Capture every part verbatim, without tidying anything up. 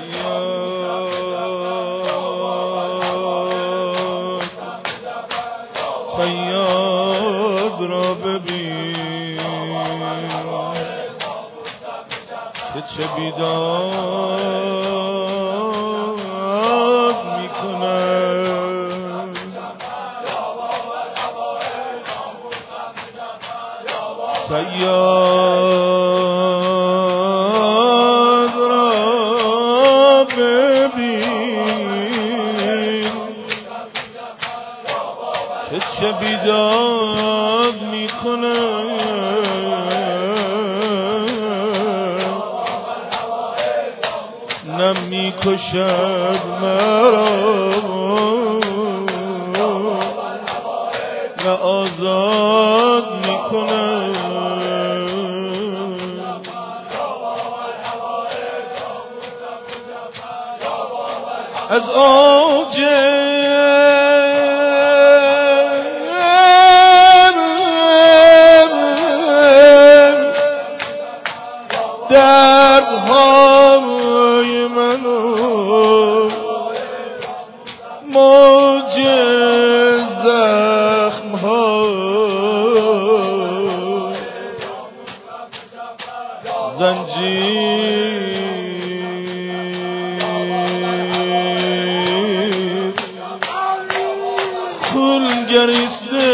صیاد را ببین که چه بیداد میکنه. صیاد را ببین که چه بیداد میکنه. نمیکشد مرا نه آزاد میکنه. از اوج دردهای منو موج زخمها زنجیر خون گریسته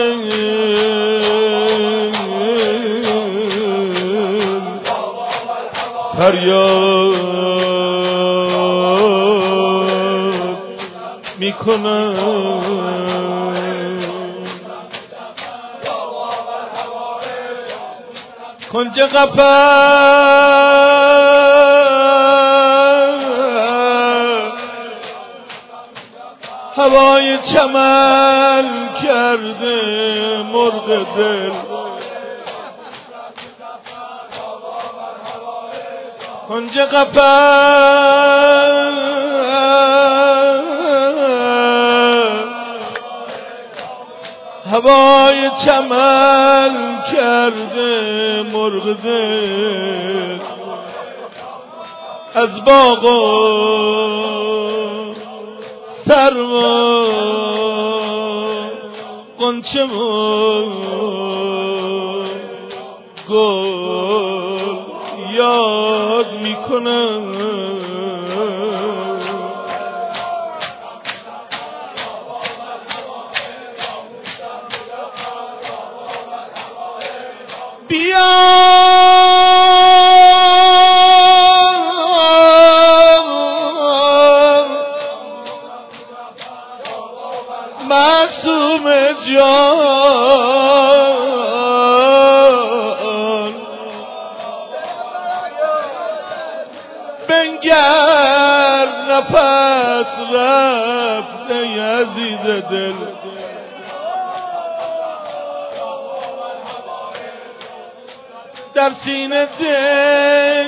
فریاد میکنم. کنج قفس هوای چمن کرده مرغ دل. کنج قفس هوای چمن کرده مرغ دل. از باغ و سرو و غنچه و گل یاد میکنم. بیا معصوم جان بنگر نفس رفته عزیز دل. در سینه دل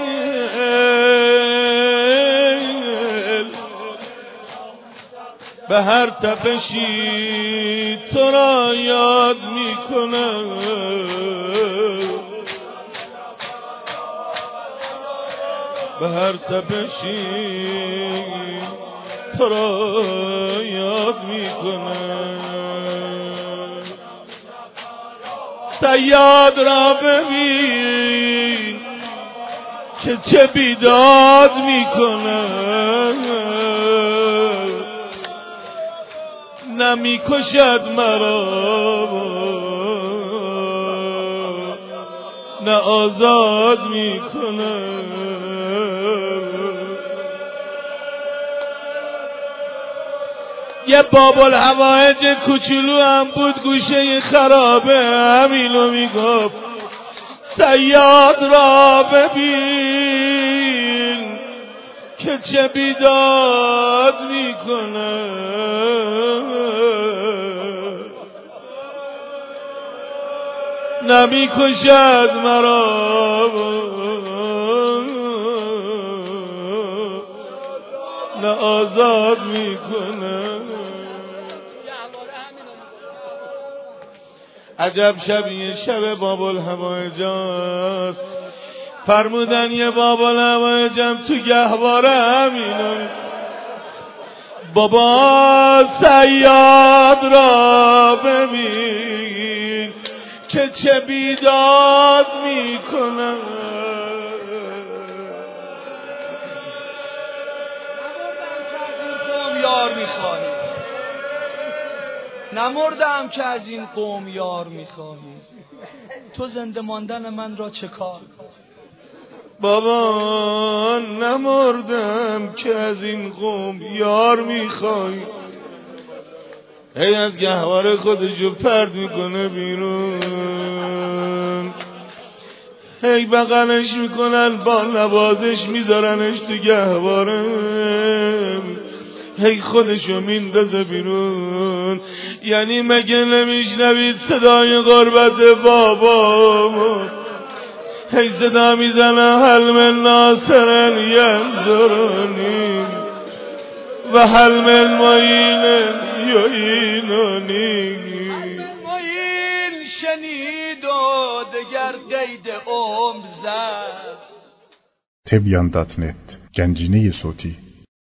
به هر تپشی تو را یاد میکنم. به هر تپشی تو را یاد میکنم. صیاد را ببین که چه بیداد میکنه. نمیکشد مرا نه آزاد میکنه. یه بابل هوایج کوچولو هم بود گوشه خرابه همینو میگفت صیاد را ببین که چه بیداد میکنه. نمیکشد مرا نه آزاد میکنه. عجب شبیه شب بابل هوایجاست فرمودن یه بابا لوای جمع تو گهواره همینو بابا صیاد را ببین که چه بیداد میکنه. یار میخواهی نمردم که از این قوم یار میخواهی تو زنده ماندن من را چه کار؟ بابا نمردم که از این قوم یار میخوای. هی از گهواره خودشو پرد میکنه بیرون، هی بغلش میکنن با نوازش میذارنش تو گهواره، هی خودشو میندازه بیرون. یعنی مگه نمیشنوید صدای غربت بابا؟ هی صدا میزنه هل من ناصرن ینظرنی و هل من معین یعیننی. معین شنید و دگر قید عمر زد. تبیان دات نت گنجینه صوتی